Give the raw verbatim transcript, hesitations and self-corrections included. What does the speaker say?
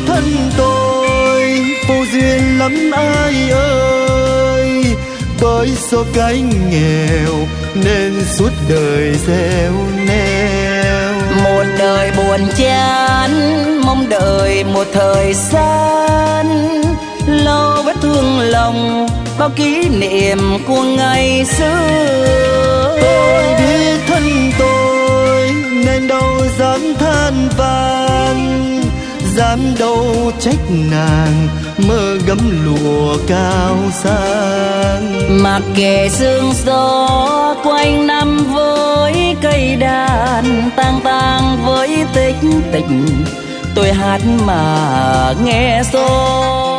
thân tôi vô duyên lắm ai ơi, bởi số cái nghèo nên suốt đời gieo neo. Một đời buồn chán mong đợi một thời gian, lâu vết thương lòng bao kỷ niệm của ngày xưa. Tôi biết thân tôi nên đâu dám than van, dám đâu trách nàng mơ gấm lụa cao sang. Mặc kệ sương gió quanh năm với cây đàn, tang tang với tích tịch tôi hát mà nghe gió.